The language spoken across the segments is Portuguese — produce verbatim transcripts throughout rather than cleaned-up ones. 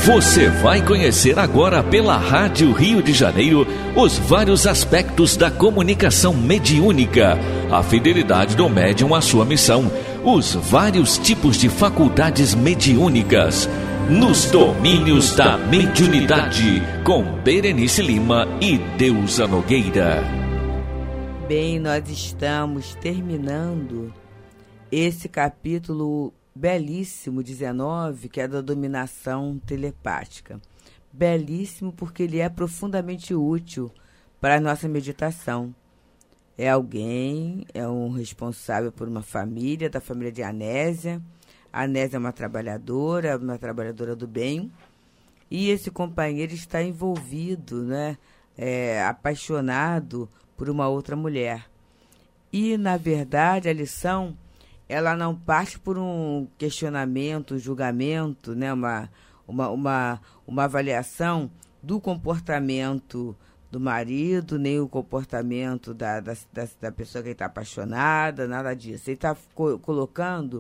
Você vai conhecer agora pela Rádio Rio de Janeiro os vários aspectos da comunicação mediúnica, a fidelidade do médium à sua missão, os vários tipos de faculdades mediúnicas, nos domínios da mediunidade, com Berenice Lima e Deusa Nogueira. Bem, nós estamos terminando esse capítulo belíssimo, dezenove, que é da dominação telepática. Belíssimo porque ele é profundamente útil para a nossa meditação. É alguém, é um responsável por uma família, da família de Anésia. A Anésia é uma trabalhadora, uma trabalhadora do bem. E esse companheiro está envolvido, né, é, apaixonado por uma outra mulher. E, na verdade, a lição, ela não parte por um questionamento, um julgamento, né, uma, uma, uma, uma avaliação do comportamento do marido, nem o comportamento da, da, da, da pessoa que está apaixonada, nada disso. Ele está co- colocando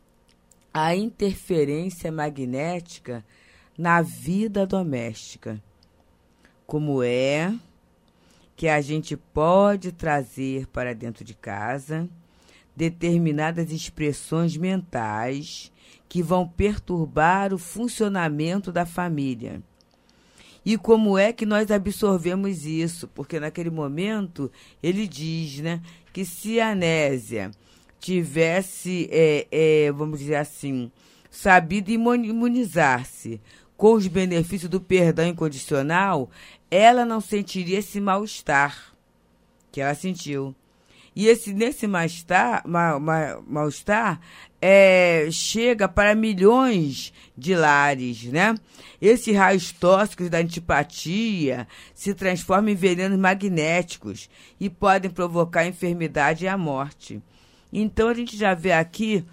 a interferência magnética na vida doméstica. Como é que a gente pode trazer para dentro de casa determinadas expressões mentais que vão perturbar o funcionamento da família. E como é que nós absorvemos isso? Porque naquele momento ele diz, né, que se a Anésia tivesse, é, é, vamos dizer assim, sabido imunizar-se com os benefícios do perdão incondicional, ela não sentiria esse mal-estar que ela sentiu. E esse, nesse mal-estar, mal, mal, mal-estar é, chega para milhões de lares, né? Esses raios tóxicos da antipatia se transformam em venenos magnéticos e podem provocar a enfermidade e a morte. Então, a gente já vê aqui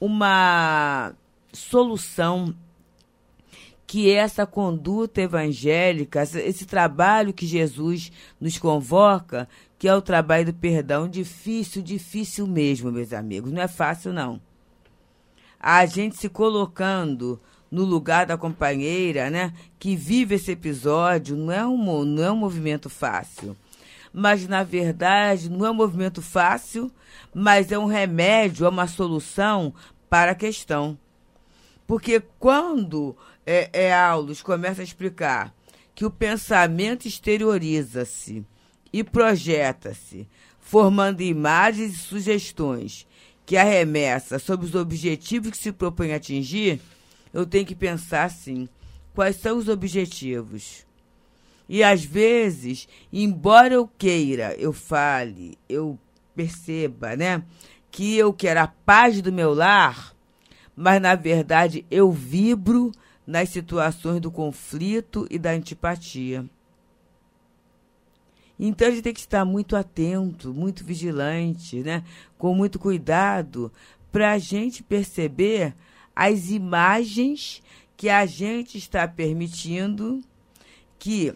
uma solução, que é essa conduta evangélica, esse trabalho que Jesus nos convoca, que é o trabalho do perdão. Difícil, difícil mesmo, meus amigos. Não é fácil, não. A gente se colocando no lugar da companheira, né, que vive esse episódio, não é um, não é um movimento fácil. Mas, na verdade, não é um movimento fácil, mas é um remédio, é uma solução para a questão. Porque quando é, é, Aulus começa a explicar que o pensamento exterioriza-se e projeta-se, formando imagens e sugestões que arremessa sobre os objetivos que se propõe a atingir, eu tenho que pensar assim, quais são os objetivos? E, às vezes, embora eu queira, eu fale, eu perceba, né, que eu quero a paz do meu lar, mas, na verdade, eu vibro nas situações do conflito e da antipatia. Então, a gente tem que estar muito atento, muito vigilante, né? Com muito cuidado, para a gente perceber as imagens que a gente está permitindo que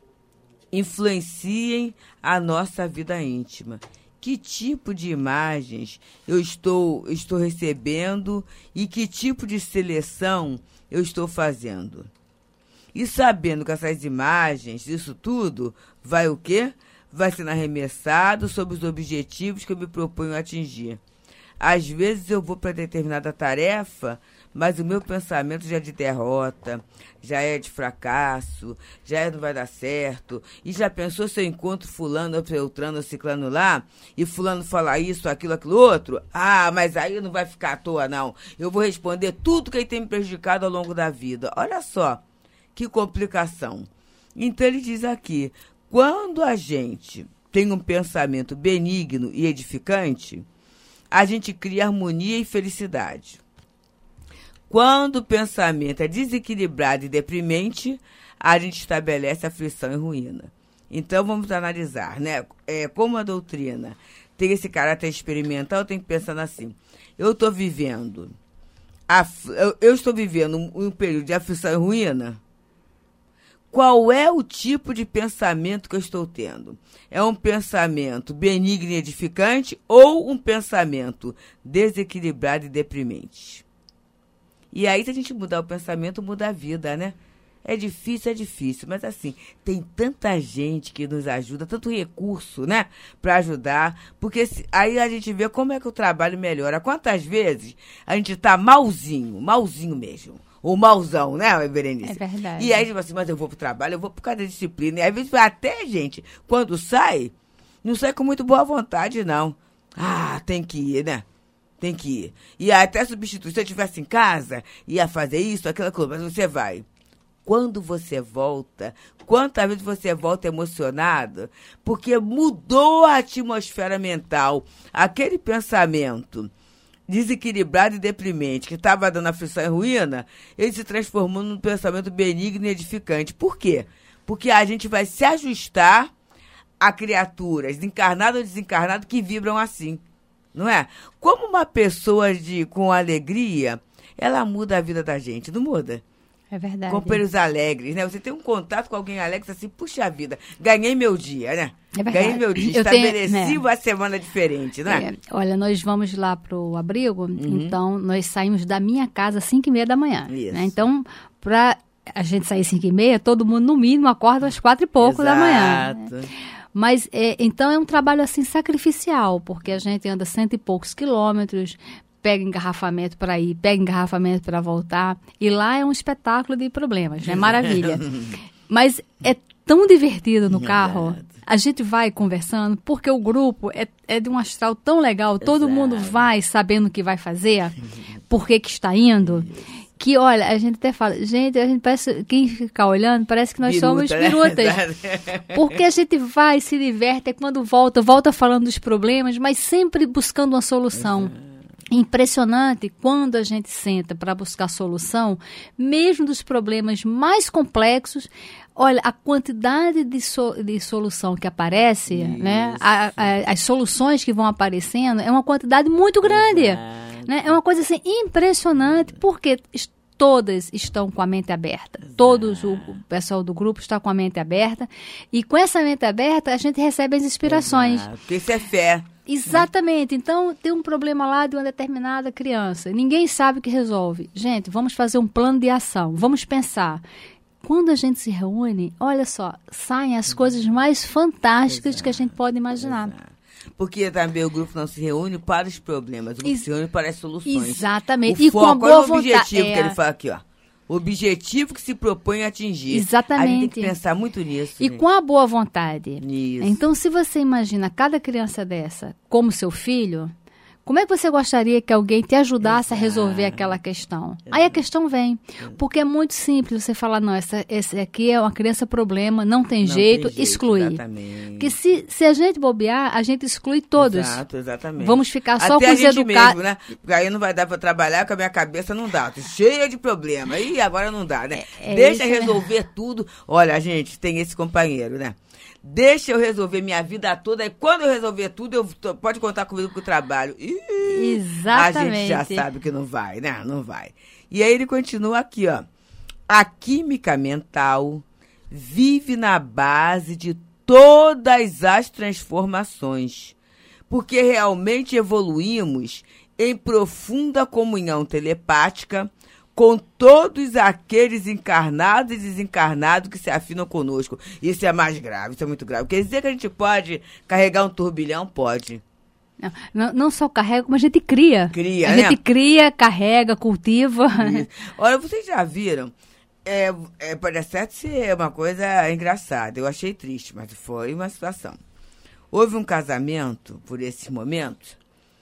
influenciem a nossa vida íntima. Que tipo de imagens eu estou, estou recebendo e que tipo de seleção eu estou fazendo? E sabendo que essas imagens, isso tudo, vai o quê? Vai sendo arremessado sobre os objetivos que eu me proponho atingir. Às vezes eu vou para determinada tarefa, mas o meu pensamento já é de derrota, já é de fracasso, já é não vai dar certo. E já pensou se eu encontro fulano, ou Beltrano, ou ciclano lá, e fulano falar isso, aquilo, aquilo outro? Ah, mas aí não vai ficar à toa, não. Eu vou responder tudo que ele tem me prejudicado ao longo da vida. Olha só. Que complicação. Então, ele diz aqui, quando a gente tem um pensamento benigno e edificante, a gente cria harmonia e felicidade. Quando o pensamento é desequilibrado e deprimente, a gente estabelece aflição e ruína. Então, vamos analisar, né? É, como a doutrina tem esse caráter experimental, eu tenho que pensar assim, eu estou vivendo, af... eu, eu estou vivendo um, um período de aflição e ruína. Qual é o tipo de pensamento que eu estou tendo? É um pensamento benigno e edificante ou um pensamento desequilibrado e deprimente? E aí, se a gente mudar o pensamento, muda a vida, né? É difícil, é difícil, mas assim, tem tanta gente que nos ajuda, tanto recurso, né, para ajudar, porque se, aí a gente vê como é que o trabalho melhora. Quantas vezes a gente tá malzinho, malzinho mesmo, ou malzão, né, Berenice? É verdade. E aí, tipo assim, mas eu vou pro trabalho, eu vou por causa da disciplina, e às vezes até, gente, quando sai, não sai com muito boa vontade, não. Ah, tem que ir, né? Tem que ir. E até substituir, se eu estivesse em casa, ia fazer isso, aquela coisa, mas você vai. Quando você volta, quantas vezes você volta emocionado, porque mudou a atmosfera mental. Aquele pensamento desequilibrado e deprimente, que estava dando aflição e ruína, ele se transformou num pensamento benigno e edificante. Por quê? Porque a gente vai se ajustar a criaturas, encarnado ou desencarnado, que vibram assim, não é? Como uma pessoa de, com alegria, ela muda a vida da gente, não muda? É verdade. Companheiros alegres, né? Você tem um contato com alguém alegre, assim, puxa vida, ganhei meu dia, né? É verdade. Ganhei meu dia, Eu estabeleci tenho, né? uma semana diferente, não é? É, olha, nós vamos lá pro abrigo, uhum. Então nós saímos da minha casa às cinco e meia da manhã. Isso. Né? Então, para a gente sair às cinco e meia, todo mundo no mínimo acorda às quatro e pouco Exato. da manhã. Né? Mas, é, então, é um trabalho assim sacrificial, porque a gente anda cento e poucos quilômetros, pega engarrafamento para ir, pega engarrafamento para voltar, e lá é um espetáculo de problemas, é né? Maravilha. Mas é tão divertido no carro, a gente vai conversando, porque o grupo é, é de um astral tão legal, todo Exato. Mundo vai sabendo o que vai fazer, por que que está indo, que, olha, a gente até fala, gente, a gente parece, quem ficar olhando, parece que nós Biruta, somos birutas, né? Porque a gente vai, se diverte, é quando volta, volta falando dos problemas, mas sempre buscando uma solução. Exato. Impressionante quando a gente senta para buscar solução, mesmo dos problemas mais complexos, olha, a quantidade de, so, de solução que aparece, né, a, a, as soluções que vão aparecendo, é uma quantidade muito grande. Né? É uma coisa assim, impressionante, porque todas estão com a mente aberta. Exato. Todos, o, o pessoal do grupo está com a mente aberta, e com essa mente aberta a gente recebe as inspirações. Exato. Porque isso é fé. Exatamente. Então, tem um problema lá de uma determinada criança. Ninguém sabe o que resolve. Gente, vamos fazer um plano de ação. Vamos pensar. Quando a gente se reúne, olha só, saem as coisas mais fantásticas Exato. Que a gente pode imaginar. Exato. Porque também o grupo não se reúne para os problemas, o grupo Ex- se reúne para as soluções. Exatamente. O e foco, com a boa qual é o vontade. objetivo é... que ele fala aqui, ó? O objetivo que se propõe a atingir. Exatamente. A gente tem que pensar muito nisso. E gente. com a boa vontade. Isso. Então, se você imagina cada criança dessa como seu filho, como é que você gostaria que alguém te ajudasse Exato. A resolver aquela questão? Exato. Aí a questão vem. Porque é muito simples você falar, não, essa, esse aqui é uma criança problema, não tem, não jeito, tem jeito, excluir. Exatamente. Porque se, se a gente bobear, a gente exclui todos. Exato, exatamente. Vamos ficar só Até com os educados. Né? Porque aí não vai dar para trabalhar, com a minha cabeça não dá. Tô cheia de problema. E agora não dá, né? É, é Deixa isso, resolver né? tudo. Olha, gente, tem esse companheiro, né? Deixa eu resolver minha vida toda, e quando eu resolver tudo, eu tô, pode contar comigo com o trabalho. Ih, Exatamente. A gente já sabe que não vai, né? Não vai. E aí ele continua aqui, ó. A química mental vive na base de todas as transformações, porque realmente evoluímos em profunda comunhão telepática com todos aqueles encarnados e desencarnados que se afinam conosco. Isso é mais grave, isso é muito grave. Quer dizer que a gente pode carregar um turbilhão? Pode. Não, não, não só carrega, como a gente cria. Cria, A né? gente cria, carrega, cultiva. Isso. Olha, vocês já viram? É, é, parece até ser uma coisa engraçada. Eu achei triste, mas foi uma situação. Houve um casamento por esses momentos,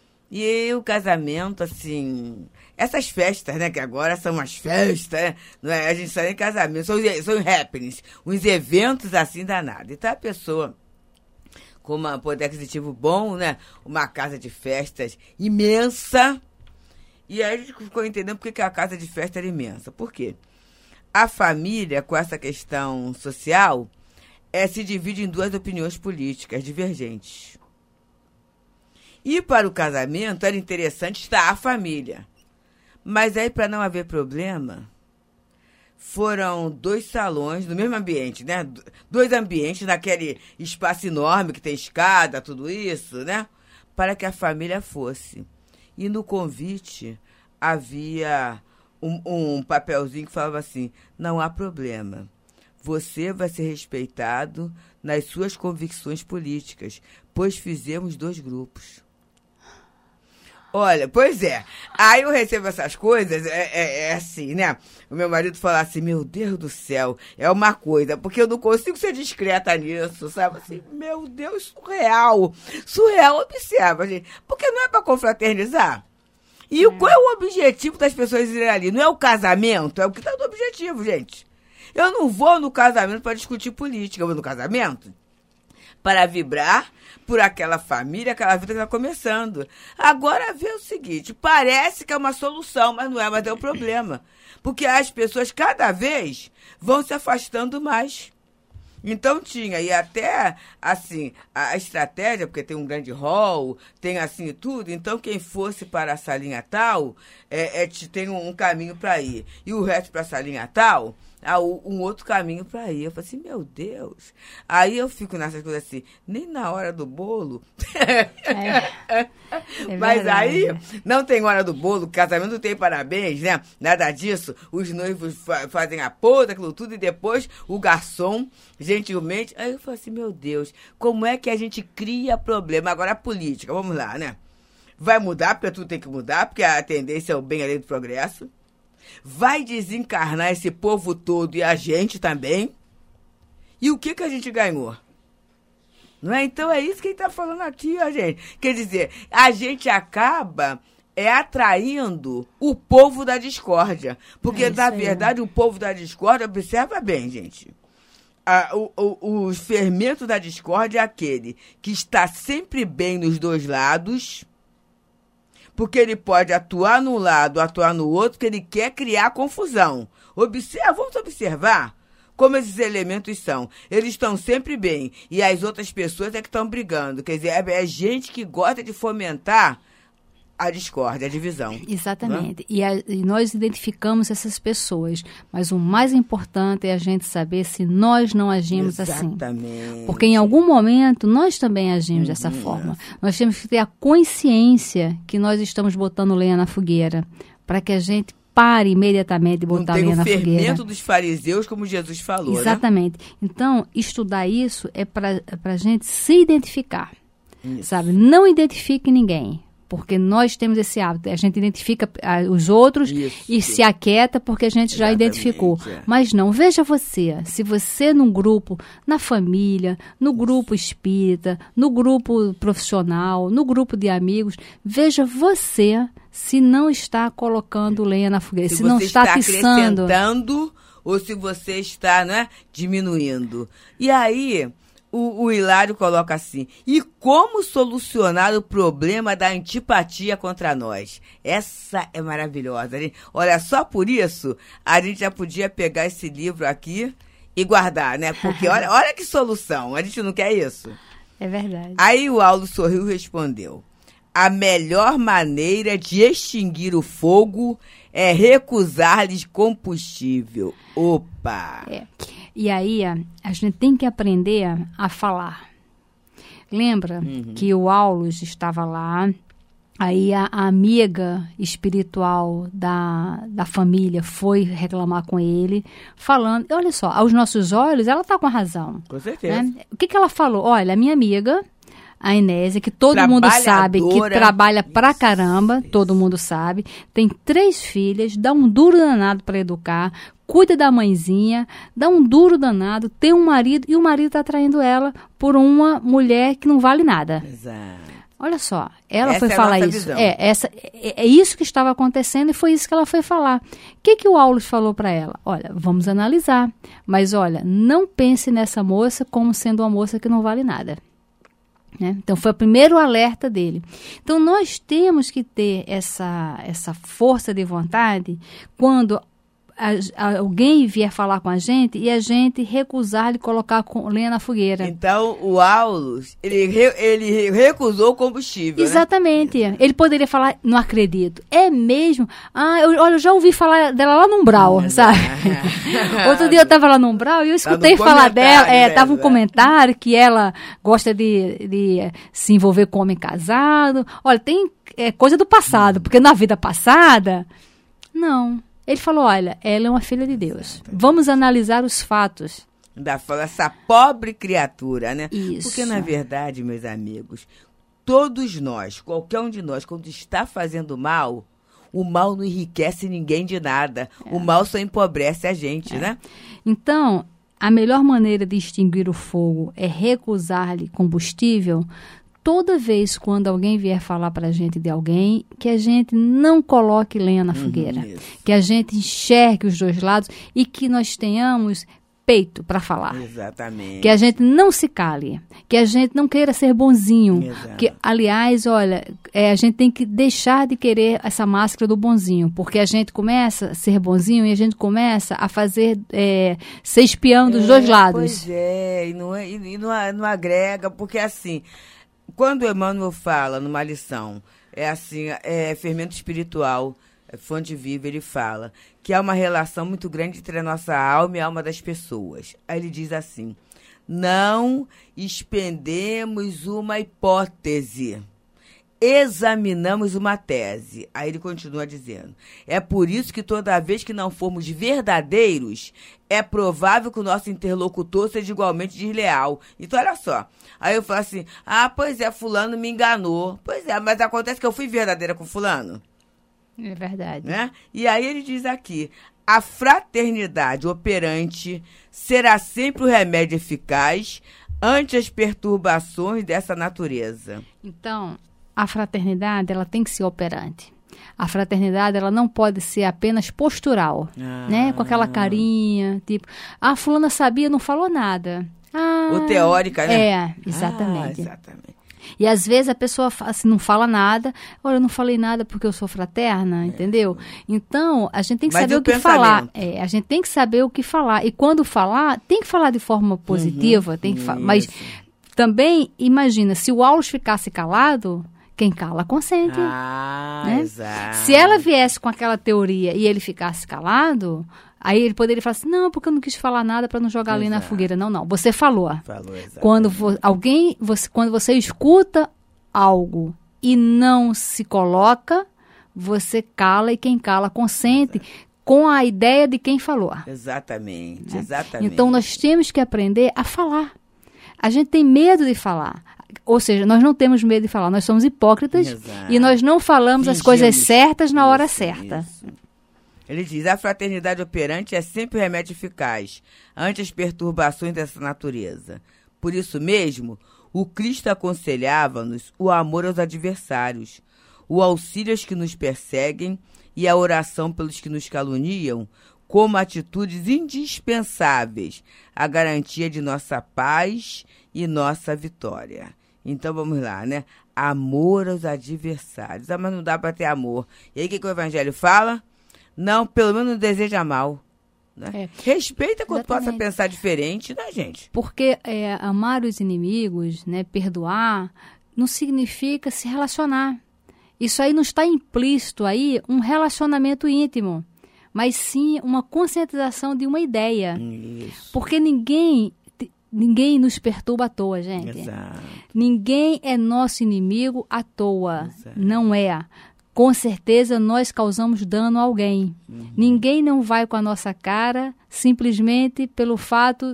e o casamento, assim... Essas festas, né, que agora são umas festas, né? Não é? A gente sai em casamento, são, são happenings, uns eventos assim danados. Então a pessoa com um poder aquisitivo bom, né? Uma casa de festas imensa. E aí a gente ficou entendendo por que a casa de festa era imensa. Por quê? A família, com essa questão social, é, se divide em duas opiniões políticas divergentes. E para o casamento era interessante estar a família. Mas aí, para não haver problema, foram dois salões no mesmo ambiente, né? Dois ambientes naquele espaço enorme que tem escada, tudo isso, né? Para que a família fosse. E no convite havia um, um papelzinho que falava assim, não há problema. Você vai ser respeitado nas suas convicções políticas, pois fizemos dois grupos. Olha, pois é. Aí eu recebo essas coisas, é, é, é assim, né? O meu marido fala assim, meu Deus do céu, é uma coisa, porque eu não consigo ser discreta nisso, sabe? Assim, meu Deus, surreal. Surreal, observa, gente. Porque não é para confraternizar. E é. Qual é o objetivo das pessoas irem ali? Não é o casamento, é o que está no objetivo, gente. Eu não vou no casamento para discutir política, eu vou no casamento para vibrar por aquela família, aquela vida que está começando. Agora vê o seguinte, parece que é uma solução, mas não é, mas é um problema. Porque as pessoas cada vez vão se afastando mais. Então tinha, e até, assim, a estratégia, porque tem um grande hall, tem assim tudo, então quem fosse para a salinha tal, é, é, tem um, um caminho para ir. E o resto para a salinha tal, há um outro caminho para ir. Eu falei assim, meu Deus. Aí eu fico nessas coisas assim, nem na hora do bolo. É, é Mas aí, não tem hora do bolo, casamento não tem parabéns, né? Nada disso. Os noivos fa- fazem a pose, aquilo tudo, e depois o garçom, gentilmente. Aí eu falei assim, meu Deus, como é que a gente cria problema? Agora a política, vamos lá, né? Vai mudar, porque tudo tem que mudar, porque a tendência é o bem além do progresso. Vai desencarnar esse povo todo e a gente também. E o que, que a gente ganhou? Não é? Então é isso que ele está falando aqui, ó, gente. Quer dizer, a gente acaba é, atraindo o povo da discórdia. Porque, é na verdade, o povo da discórdia, observa bem, gente. A, o, o, o fermento da discórdia é aquele que está sempre bem nos dois lados, porque ele pode atuar num lado, atuar no outro, porque ele quer criar confusão. Observa, vamos observar como esses elementos são. Eles estão sempre bem, e as outras pessoas é que estão brigando. Quer dizer, é, é gente que gosta de fomentar a discórdia, a divisão. Exatamente. E, a, e nós identificamos essas pessoas. Mas o mais importante é a gente saber se nós não agimos Exatamente. assim. Porque em algum momento nós também agimos uhum. dessa forma. Nós temos que ter a consciência que nós estamos botando lenha na fogueira. Para que a gente pare imediatamente de botar lenha na fogueira. Não tem o fermento dos fariseus, como Jesus falou, Exatamente. Né? Então, estudar isso é para a gente se identificar. Isso. Sabe? Não identifique ninguém. Porque nós temos esse hábito, a gente identifica ah, os outros Isso. e se aquieta porque a gente Exatamente, já identificou. É. Mas não, veja você, se você num grupo, na família, no grupo espírita, no grupo profissional, no grupo de amigos, veja você se não está colocando lenha na fogueira, se, se não está, está atiçando. acrescentando ou se você está, né, diminuindo. E aí... O, o Hilário coloca assim, e como solucionar o problema da antipatia contra nós? Essa é maravilhosa. Né? Olha, só por isso, a gente já podia pegar esse livro aqui e guardar, né? Porque olha, olha que solução, a gente não quer isso. É verdade. Aí o Aulo sorriu e respondeu, a melhor maneira de extinguir o fogo é recusar-lhes combustível. Opa! É. E aí, a gente tem que aprender a falar. Lembra uhum. que o Aulus estava lá, aí a, a amiga espiritual da, da família foi reclamar com ele, falando, olha só, aos nossos olhos, ela está com razão. Com certeza. Né? O que, que ela falou? Olha, a minha amiga... A Inésia, que todo mundo sabe que trabalha pra caramba, isso, todo isso. mundo sabe, tem três filhas, dá um duro danado para educar, cuida da mãezinha, dá um duro danado, tem um marido e o marido tá traindo ela por uma mulher que não vale nada. Exato. Olha só, ela essa foi é falar isso. Visão. É, essa, é, é isso que estava acontecendo e foi isso que ela foi falar. O que, que o Aulus falou para ela? Olha, vamos analisar, mas olha, não pense nessa moça como sendo uma moça que não vale nada. Né? Então, foi o primeiro alerta dele. Então, nós temos que ter essa, essa força de vontade quando a, a, alguém vier falar com a gente e a gente recusar de colocar com, lenha na fogueira. Então, o Aulus, ele, re, ele recusou o combustível, Exatamente. Né? Ele poderia falar, não acredito. É mesmo? Ah, eu, olha, eu já ouvi falar dela lá no Umbral, ah, sabe? Outro dia eu estava lá no Umbral e eu escutei tá falar dela. É, tava um comentário que ela gosta de, de se envolver com homem casado. Olha, tem é, coisa do passado, porque na vida passada, não. Ele falou, olha, ela é uma filha de Deus. Exatamente. Vamos analisar os fatos. Da fala, essa pobre criatura, né? Isso. Porque, na verdade, meus amigos, todos nós, qualquer um de nós, quando está fazendo mal, o mal não enriquece ninguém de nada. É. O mal só empobrece a gente, é. né? Então, a melhor maneira de extinguir o fogo é recusar-lhe combustível. Toda vez quando alguém vier falar para a gente de alguém, que a gente não coloque lenha na fogueira. Uhum, que a gente enxergue os dois lados e que nós tenhamos peito para falar. Exatamente. Que a gente não se cale, que a gente não queira ser bonzinho. Exato. Que, aliás, olha, é, a gente tem que deixar de querer essa máscara do bonzinho, porque a gente começa a ser bonzinho e a gente começa a fazer, é, ser espião dos é, dois lados. Pois é, e não, e, e não, não agrega, porque assim, quando o Emmanuel fala numa lição, é assim, é fermento espiritual, é fonte viva, ele fala que há uma relação muito grande entre a nossa alma e a alma das pessoas. Aí ele diz assim, não expendemos uma hipótese, examinamos uma tese. Aí ele continua dizendo, é por isso que toda vez que não formos verdadeiros, é provável que o nosso interlocutor seja igualmente desleal. Então, olha só, aí eu falo assim, ah, pois é, fulano me enganou. Pois é, mas acontece que eu fui verdadeira com fulano. É verdade. Né? E aí ele diz aqui, a fraternidade operante será sempre o remédio eficaz ante as perturbações dessa natureza. Então, a fraternidade, ela tem que ser operante. A fraternidade, ela não pode ser apenas postural, ah. né? Com aquela carinha, tipo, ah, fulana sabia, não falou nada. Ah, ou teórica, né? É, exatamente. Ah, exatamente. E às vezes a pessoa assim, não fala nada. Olha, eu não falei nada porque eu sou fraterna, é. entendeu? Então, a gente tem que Mas saber o que pensamento? falar. É, a gente tem que saber o que falar. E quando falar, tem que falar de forma positiva. Uhum, tem que falar. Mas também, imagina, se o Aulus ficasse calado, quem cala consente. Ah, né? Exato. Se ela viesse com aquela teoria e ele ficasse calado, aí ele poderia falar assim, não, porque eu não quis falar nada para não jogar ali na fogueira. Não, não, você falou. Falou, exatamente. Quando vo, alguém, você, quando você escuta algo e não se coloca, você cala e quem cala consente. Exato. Com a ideia de quem falou. Exatamente, né? exatamente. Então, nós temos que aprender a falar. A gente tem medo de falar. Ou seja, nós não temos medo de falar. Nós somos hipócritas. Exato. E nós não falamos Fingimos. as coisas certas na hora isso, certa. Isso. Ele diz, a fraternidade operante é sempre o remédio eficaz ante as perturbações dessa natureza. Por isso mesmo, o Cristo aconselhava-nos o amor aos adversários, o auxílio aos que nos perseguem e a oração pelos que nos caluniam, como atitudes indispensáveis à garantia de nossa paz e nossa vitória. Então, vamos lá, né? Amor aos adversários. Ah, mas não dá para ter amor. E aí, o que, que o Evangelho fala? Não, pelo menos não deseja mal. Né? É. Respeita quando Exatamente. possa pensar diferente, né, gente? Porque é, amar os inimigos, né, perdoar, não significa se relacionar. Isso aí não está implícito aí um relacionamento íntimo, mas sim uma conscientização de uma ideia. Isso. Porque ninguém, ninguém nos perturba à toa, gente. Exato. Ninguém é nosso inimigo à toa. Exato. Não é. Com certeza nós causamos dano a alguém. Uhum. Ninguém não vai com a nossa cara simplesmente pelo fato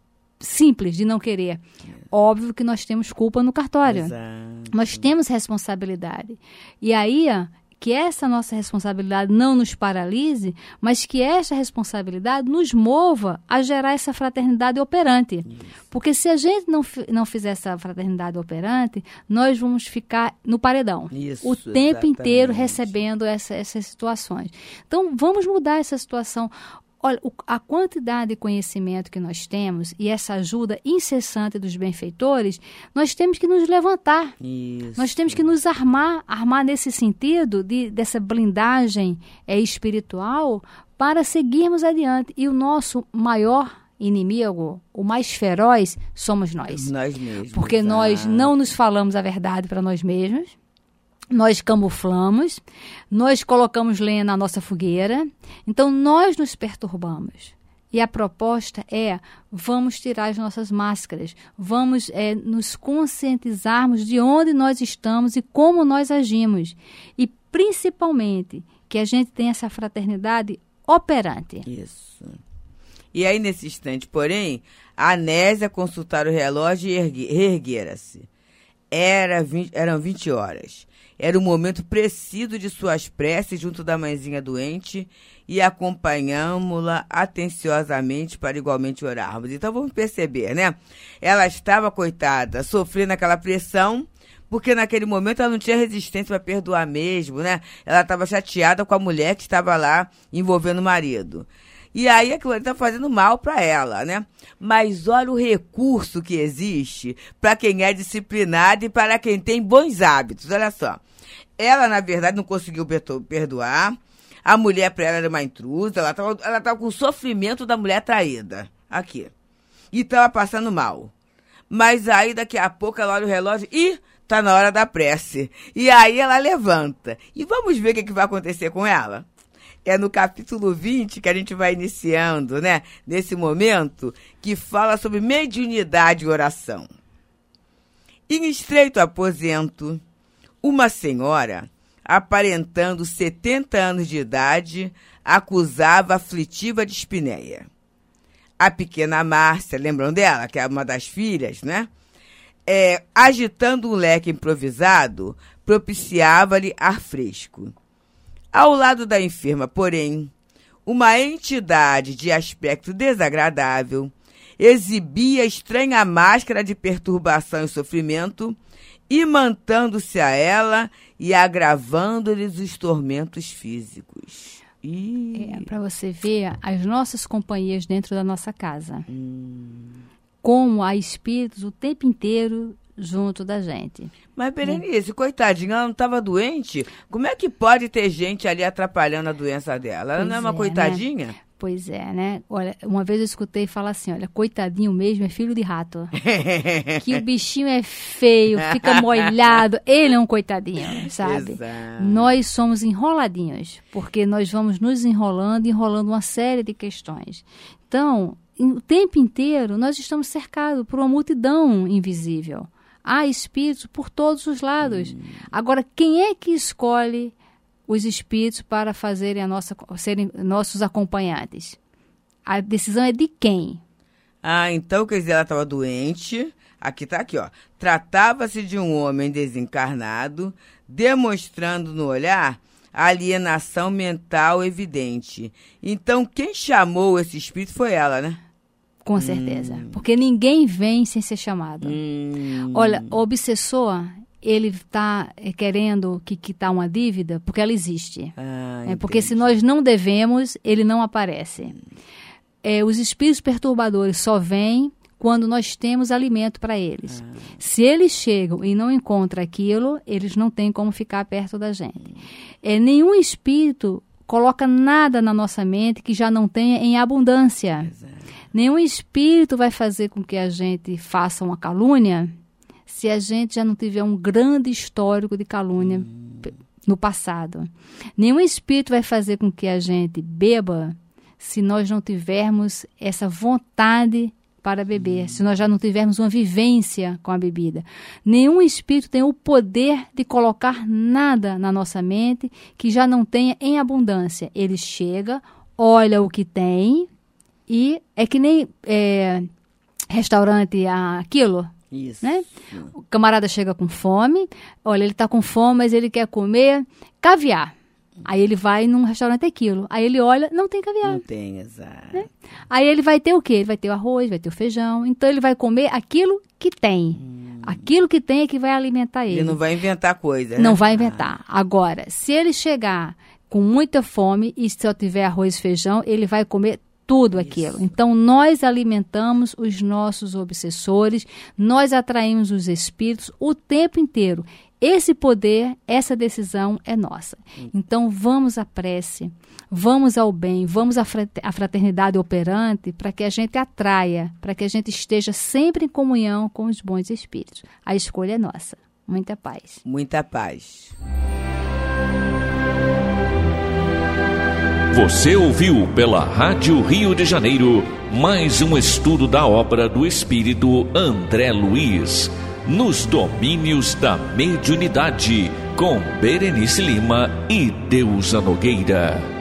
simples de não querer. Óbvio que nós temos culpa no cartório. Exato. Nós temos responsabilidade. E aí, que essa nossa responsabilidade não nos paralise, mas que essa responsabilidade nos mova a gerar essa fraternidade operante. Isso. Porque se a gente não, não fizer essa fraternidade operante, nós vamos ficar no paredão. Isso, o tempo exatamente. inteiro recebendo essa, essas situações. Então, vamos mudar essa situação. Olha, a quantidade de conhecimento que nós temos e essa ajuda incessante dos benfeitores, nós temos que nos levantar. Isso. Nós temos que nos armar, armar nesse sentido de, dessa blindagem é, espiritual para seguirmos adiante. E o nosso maior inimigo, o mais feroz, somos nós. Nós mesmos. Porque exato. nós não nos falamos a verdade para nós mesmos. Nós camuflamos, nós colocamos lenha na nossa fogueira, então nós nos perturbamos. E a proposta é, vamos tirar as nossas máscaras, vamos é, nos conscientizarmos de onde nós estamos e como nós agimos. E principalmente que a gente tenha essa fraternidade operante. Isso. E aí, nesse instante, porém, a Anésia consultara o relógio e ergue, erguera-se. Era vinte, eram vinte horas. Era o momento preciso de suas preces junto da mãezinha doente e acompanhamos-la atenciosamente para igualmente orarmos. Então, vamos perceber, né? Ela estava, coitada, sofrendo aquela pressão, porque naquele momento ela não tinha resistência para perdoar mesmo, né? Ela estava chateada com a mulher que estava lá envolvendo o marido. E aí aquilo ali está fazendo mal para ela, né? Mas olha o recurso que existe para quem é disciplinado e para quem tem bons hábitos. Olha só. Ela, na verdade, não conseguiu perdoar. A mulher, para ela, era uma intrusa. Ela estava ela tava com o sofrimento da mulher traída. Aqui. E estava passando mal. Mas aí, daqui a pouco, ela olha o relógio e está na hora da prece. E aí ela levanta. E vamos ver o que, que vai acontecer com ela? É no capítulo vinte que a gente vai iniciando, né? Nesse momento, que fala sobre mediunidade e oração. Em estreito aposento, uma senhora, aparentando setenta anos de idade, acusava a aflitiva dispneia. A pequena Márcia, lembram dela? Que é uma das filhas, né? É, agitando um leque improvisado, propiciava-lhe ar fresco. Ao lado da enferma, porém, uma entidade de aspecto desagradável exibia estranha máscara de perturbação e sofrimento, imantando-se a ela e agravando-lhes os tormentos físicos. E... É para você ver as nossas companhias dentro da nossa casa. Hum. Como há espíritos o tempo inteiro junto da gente. Mas, Berenice, hum. coitadinha, ela não estava doente? Como é que pode ter gente ali atrapalhando a doença dela? Ela pois não é uma é, coitadinha? Né? Pois é, né? Olha, uma vez eu escutei falar assim, olha, coitadinho mesmo é filho de rato. Que o bichinho é feio, fica molhado. Ele é um coitadinho, sabe? Exato. Nós somos enroladinhos, porque nós vamos nos enrolando, enrolando uma série de questões. Então, o tempo inteiro, nós estamos cercados por uma multidão invisível. Há espíritos por todos os lados. Hum. Agora, quem é que escolhe os espíritos para fazerem a nossa, serem nossos acompanhantes? A decisão é de quem? Ah, então, quer dizer, ela estava doente. Aqui está aqui, ó. Tratava-se de um homem desencarnado, demonstrando no olhar a alienação mental evidente. Então, quem chamou esse espírito foi ela, né? Com certeza. Hum. Porque ninguém vem sem ser chamado. Hum. Olha, o obsessor, ele está querendo que quitar uma dívida porque ela existe. Ah, é porque se nós não devemos, ele não aparece. Hum. É, os espíritos perturbadores só vêm quando nós temos alimento para eles. Ah. Se eles chegam e não encontram aquilo, eles não têm como ficar perto da gente. Hum. É, nenhum espírito coloca nada na nossa mente que já não tenha em abundância. Exato. Nenhum espírito vai fazer com que a gente faça uma calúnia se a gente já não tiver um grande histórico de calúnia hum. no passado. Nenhum espírito vai fazer com que a gente beba se nós não tivermos essa vontade para beber, hum. se nós já não tivermos uma vivência com a bebida. Nenhum espírito tem o poder de colocar nada na nossa mente que já não tenha em abundância. Ele chega, olha o que tem e é que nem é, restaurante aquilo. Isso. Né? O camarada chega com fome, olha, ele está com fome, mas ele quer comer caviar. Aí ele vai num restaurante aquilo. Aí ele olha, não tem caviar. Não tem, exato. Né? Aí ele vai ter o quê? Ele vai ter o arroz, vai ter o feijão. Então ele vai comer aquilo que tem. Hum. Aquilo que tem é que vai alimentar ele. Ele não vai inventar coisa, né? Não vai inventar. Ah. Agora, se ele chegar com muita fome e só tiver arroz e feijão, ele vai comer tudo aquilo. Isso. Então, nós alimentamos os nossos obsessores, nós atraímos os espíritos o tempo inteiro. Esse poder, essa decisão é nossa. Hum. Então, vamos à prece, vamos ao bem, vamos à fraternidade operante para que a gente atraia, para que a gente esteja sempre em comunhão com os bons espíritos. A escolha é nossa. Muita paz. Muita paz. Você ouviu pela Rádio Rio de Janeiro mais um estudo da obra do espírito André Luiz, Nos Domínios da Mediunidade, com Berenice Lima e Deusa Nogueira.